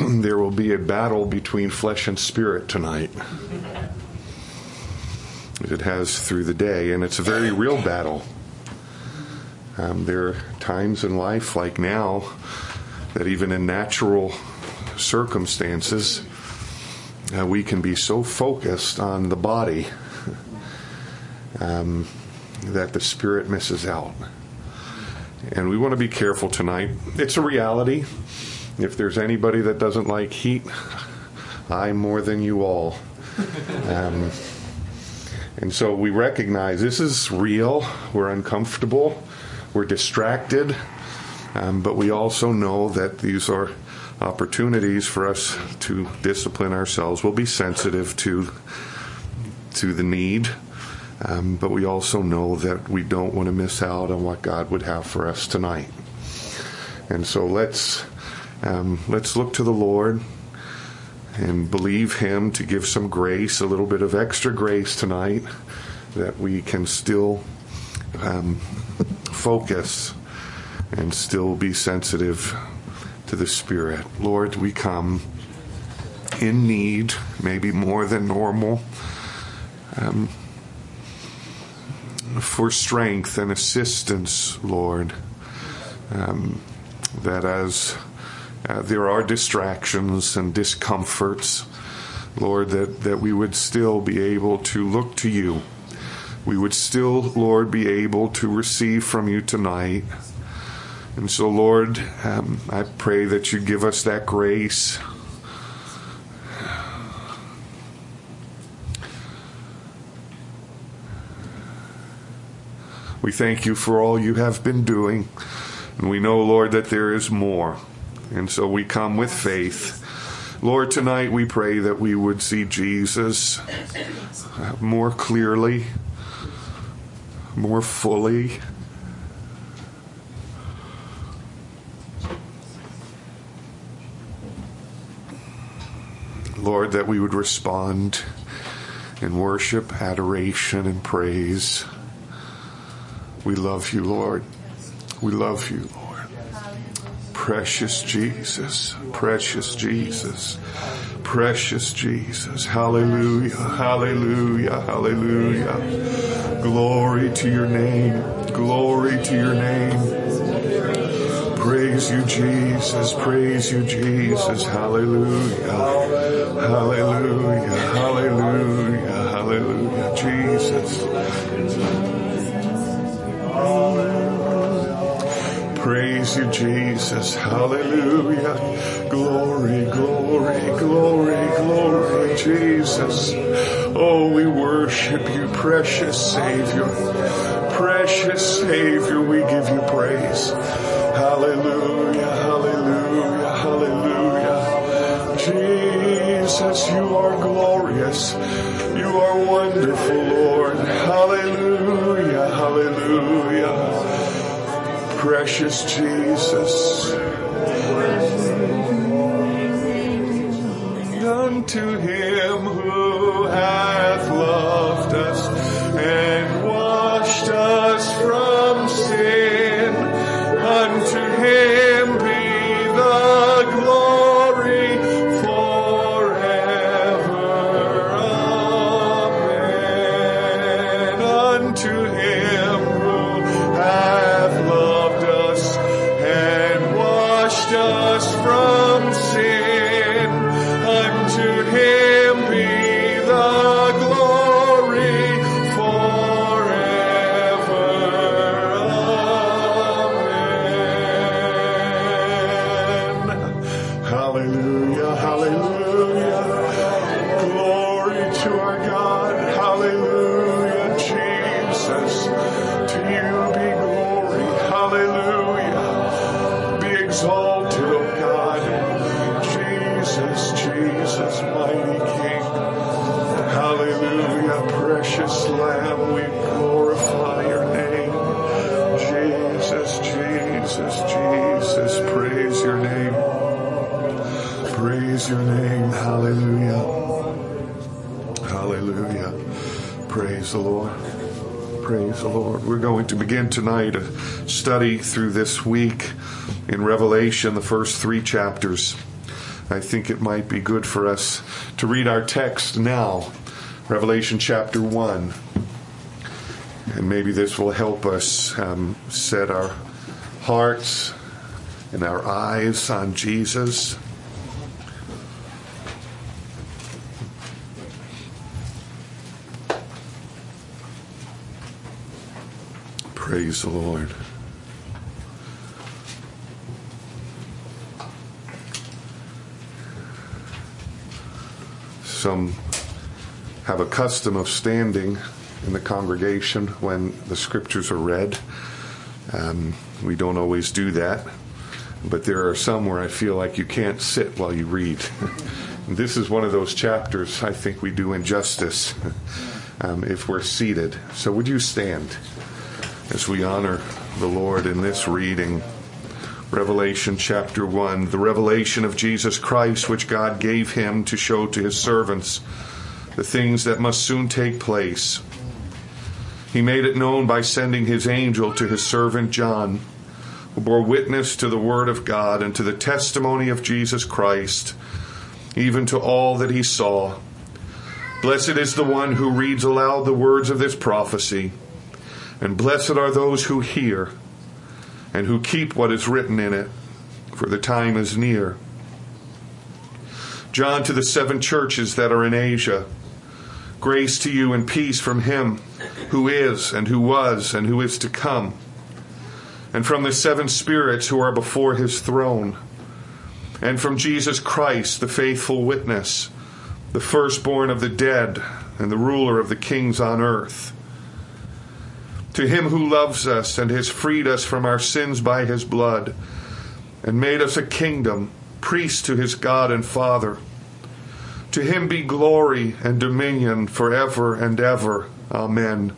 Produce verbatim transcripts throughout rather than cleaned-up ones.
there will be a battle between flesh and spirit tonight. It has through the day, and it's a very real battle. Um, there are times in life like now that even in natural circumstances, uh, we can be so focused on the body um, that the spirit misses out. And we want to be careful tonight. It's a reality. If there's anybody that doesn't like heat, I more than you all. Um, and so we recognize this is real. We're uncomfortable. We're distracted. Um, but we also know that these are opportunities for us to discipline ourselves. We'll be sensitive to, to the need. Um, but we also know that we don't want to miss out on what God would have for us tonight. And so let's um, let's look to the Lord and believe Him to give some grace, a little bit of extra grace tonight, that we can still um, focus and still be sensitive to the Spirit. Lord, we come in need, maybe more than normal, um, for strength and assistance, Lord, um, that as uh, there are distractions and discomforts, Lord, that, that we would still be able to look to you. We would still, Lord, be able to receive from you tonight. And so, Lord, um, I pray that you give us that grace. We thank you for all you have been doing. And we know, Lord, that there is more. And so we come with faith. Lord, tonight we pray that we would see Jesus more clearly, more fully. Lord, that we would respond in worship, adoration, and praise. We love you, Lord. We love you, Lord. Precious Jesus, precious Jesus, precious Jesus. Hallelujah, hallelujah, hallelujah. Glory to your name, glory to your name. Praise you, Jesus, praise you, Jesus. Hallelujah, hallelujah, hallelujah, hallelujah, Jesus. Praise you, Jesus. Hallelujah. Glory, glory, glory, glory, Jesus. Oh, we worship you, precious Savior. Precious Savior, we give you praise. Hallelujah, hallelujah, hallelujah. Jesus, you are glorious. You are wonderful, Lord. Hallelujah, hallelujah. Precious Jesus. Unto him who hath loved us and washed us from sin, unto him be the glory forever. Amen. Unto him who hath loved us and washed us from sin, unto him be the glory forever. Amen. Hallelujah, hallelujah. Glory to our God. Hallelujah, Jesus. To you be glory. Hallelujah. Be exalted, O God. Jesus, Jesus, mighty King. Hallelujah, precious Lamb, we glorify your name. Jesus, Jesus, Jesus, praise your name. Praise your name. Hallelujah. Hallelujah. Praise the Lord. Praise the Lord. We're going to begin tonight a study through this week in Revelation, the first three chapters. I think it might be good for us to read our text now, Revelation chapter one. And maybe this will help us um, set our hearts and our eyes on Jesus. Praise the Lord. Some have a custom of standing in the congregation when the scriptures are read. Um, we don't always do that, but there are some where I feel like you can't sit while you read. This is one of those chapters I think we do injustice um, if we're seated. So would you stand as we honor the Lord in this reading? Revelation chapter one, the revelation of Jesus Christ, which God gave him to show to his servants the things that must soon take place. He made it known by sending his angel to his servant John, who bore witness to the word of God and to the testimony of Jesus Christ, even to all that he saw. Blessed is the one who reads aloud the words of this prophecy, and blessed are those who hear and who keep what is written in it, for the time is near. John, to the seven churches that are in Asia, grace to you and peace from him who is and who was and who is to come, and from the seven spirits who are before his throne, and from Jesus Christ, the faithful witness, the firstborn of the dead and the ruler of the kings on earth. To him who loves us and has freed us from our sins by his blood, and made us a kingdom, priests to his God and Father. To him be glory and dominion forever and ever. Amen.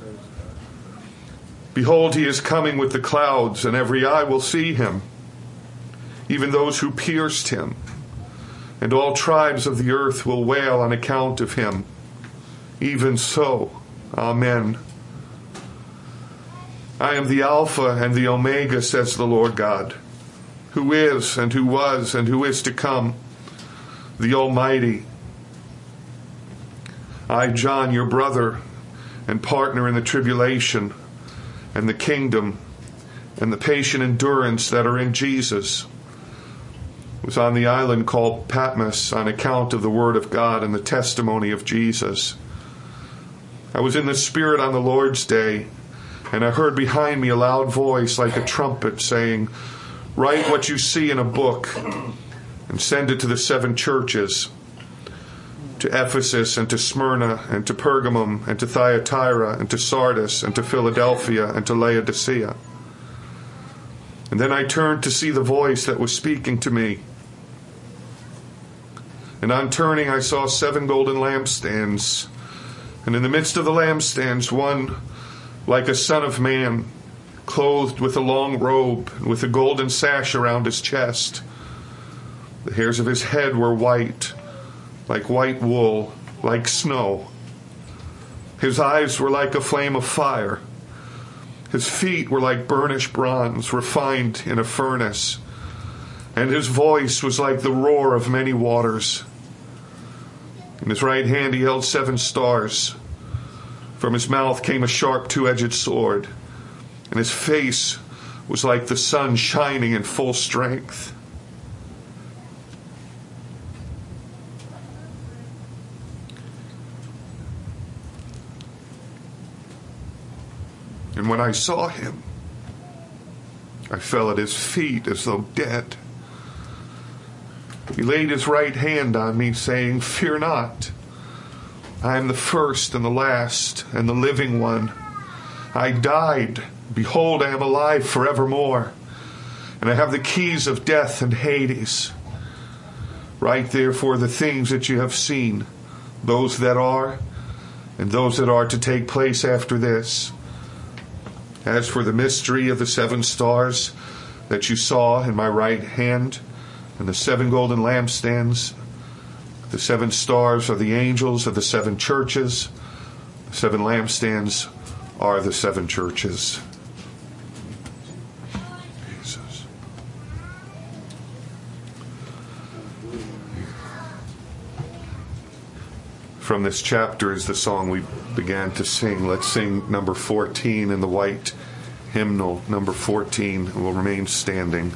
Behold, he is coming with the clouds, and every eye will see him, even those who pierced him. And all tribes of the earth will wail on account of him. Even so. Amen. I am the Alpha and the Omega, says the Lord God, who is and who was and who is to come, the Almighty. I, John, your brother and partner in the tribulation and the kingdom and the patient endurance that are in Jesus, was on the island called Patmos on account of the word of God and the testimony of Jesus. I was in the Spirit on the Lord's day, and I heard behind me a loud voice like a trumpet saying, write what you see in a book and send it to the seven churches, to Ephesus and to Smyrna and to Pergamum and to Thyatira and to Sardis and to Philadelphia and to Laodicea. And then I turned to see the voice that was speaking to me. And on turning I saw seven golden lampstands, and in the midst of the lampstands one like a son of man, clothed with a long robe, and with a golden sash around his chest. The hairs of his head were white, like white wool, like snow. His eyes were like a flame of fire. His feet were like burnished bronze, refined in a furnace. And his voice was like the roar of many waters. In his right hand he held seven stars. From his mouth came a sharp two-edged sword, and his face was like the sun shining in full strength. And when I saw him, I fell at his feet as though dead. He laid his right hand on me, saying, fear not. I am the first and the last and the living one. I died. Behold, I am alive forevermore. And I have the keys of death and Hades. Write therefore the things that you have seen, those that are, and those that are to take place after this. As for the mystery of the seven stars that you saw in my right hand, and the seven golden lampstands, the seven stars are the angels of the seven churches. The seven lampstands are the seven churches. Jesus. from this chapter is the song we began to sing. Let's sing number fourteen in the white hymnal, number fourteen, and we'll remain standing.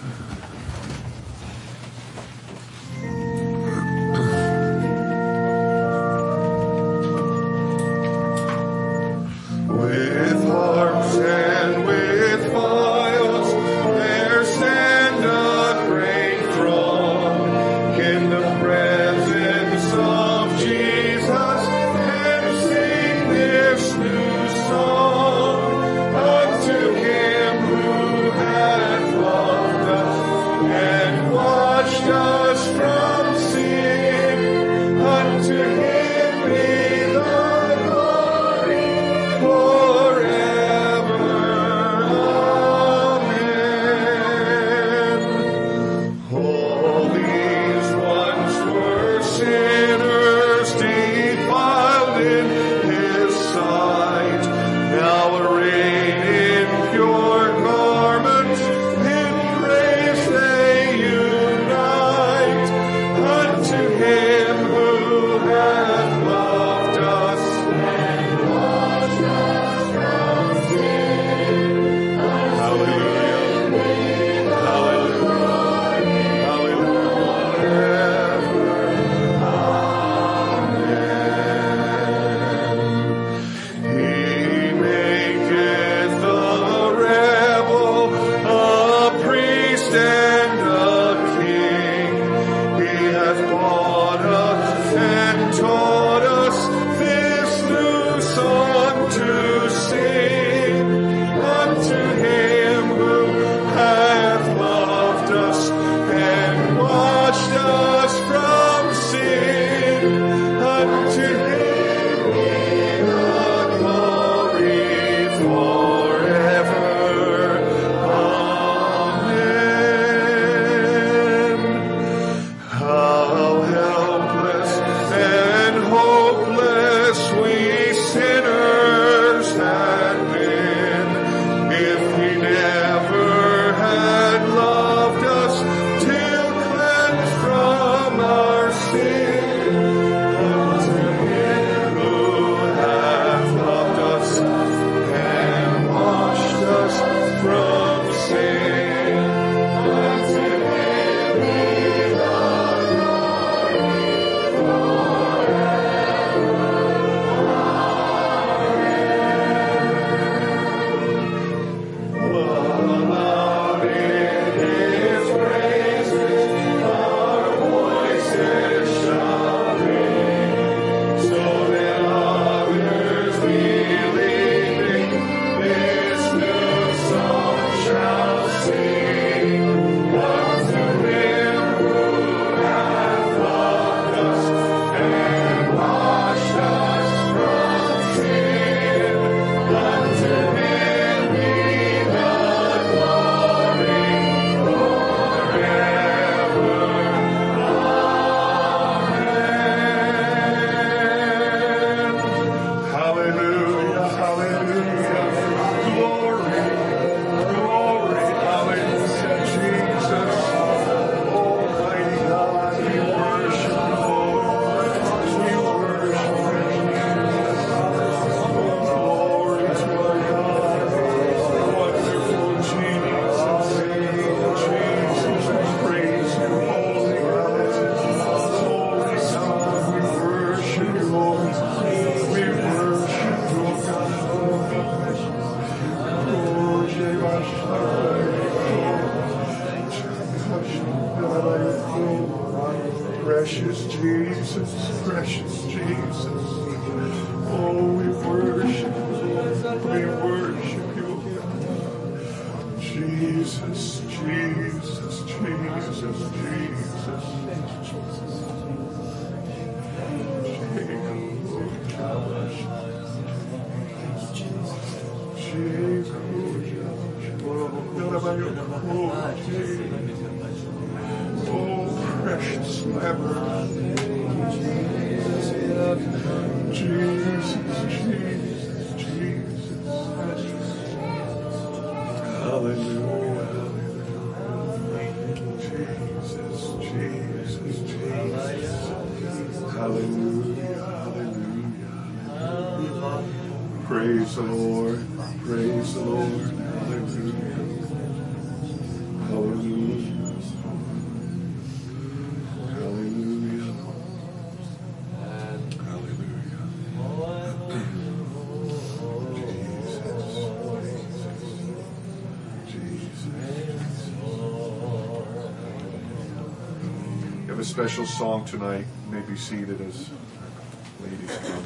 Precious Jesus, precious Jesus. Oh, we worship you. We worship you. Jesus, Jesus, Jesus, Jesus. Oh, precious Lamb. Jesus, Jesus, Jesus. Hallelujah. Jesus, Jesus, Jesus. Hallelujah. Praise the Lord. Praise the Lord. Hallelujah. Hallelujah. Hallelujah. Hallelujah. Jesus. Jesus. We have a special song tonight. You may be seated as ladies come.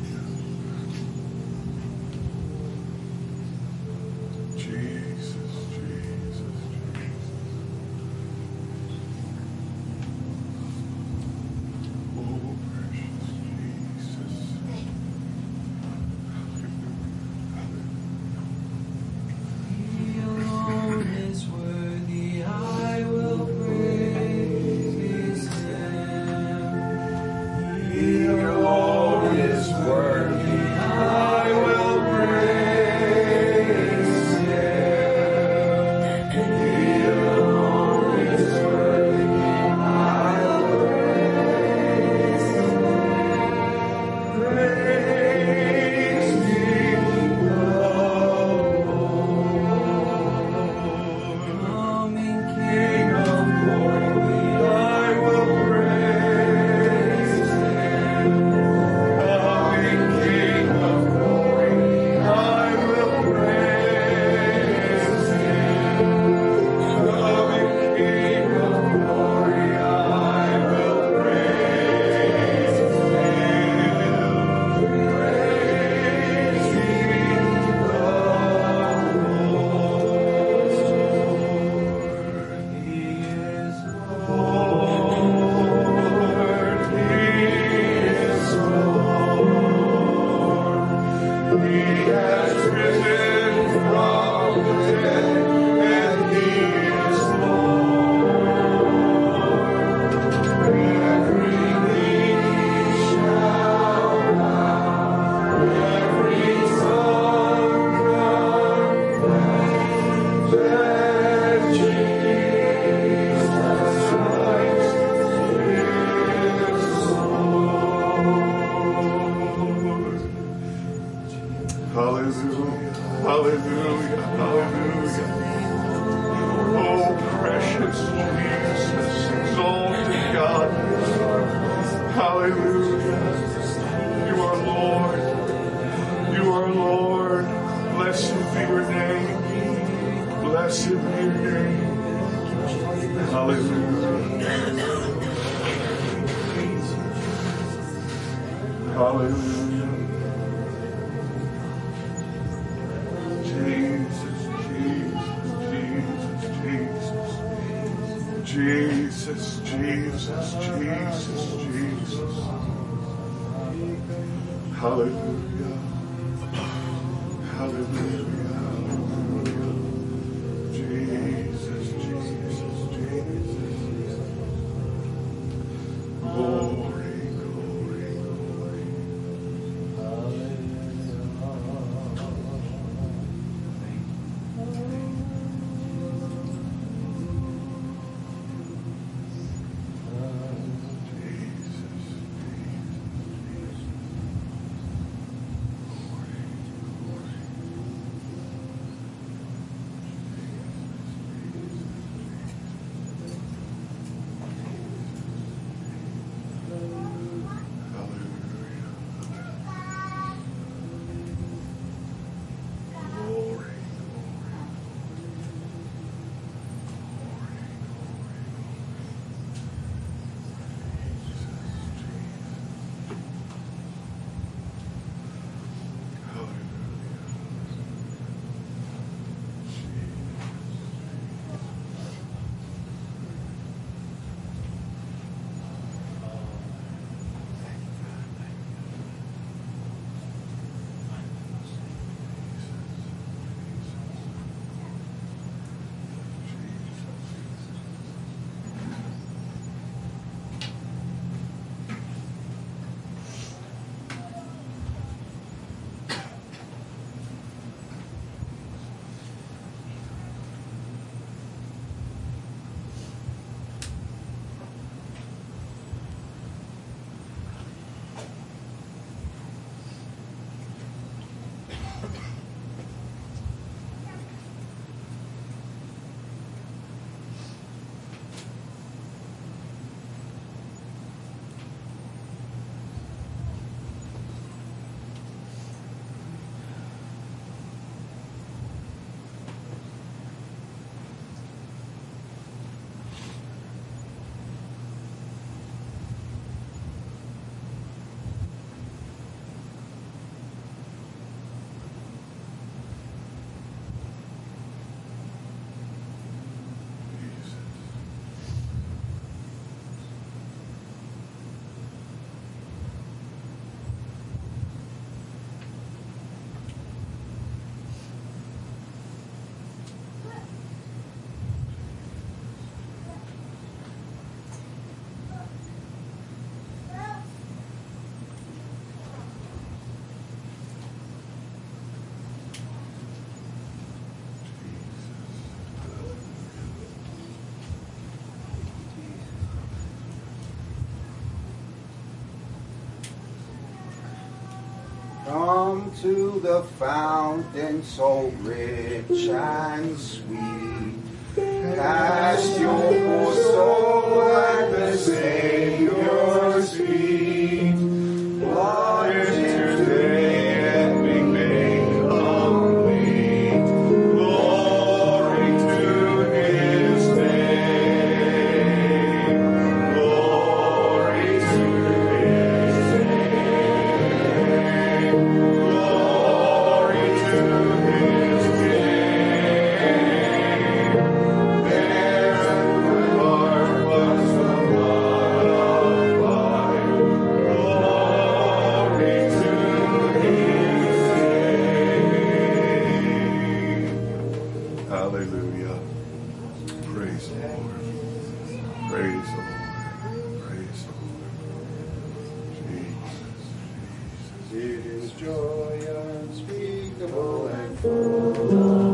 Jesus. Jesus, Jesus, Jesus, Jesus. Hallelujah. Hallelujah. Hallelujah. Jesus, Jesus, Jesus. Glory, glory, glory. Come to the fountain so rich and sweet. Cast your poor soul at the Savior's feet. Water today and be made complete. Glory to His name. Glory to His name. Glory to His name. There at my heart was the blood of life. Glory to His name. Hallelujah. Praise the Lord. Praise the Lord. Praise the Lord. Jesus, Jesus. It is joy unspeakable and full.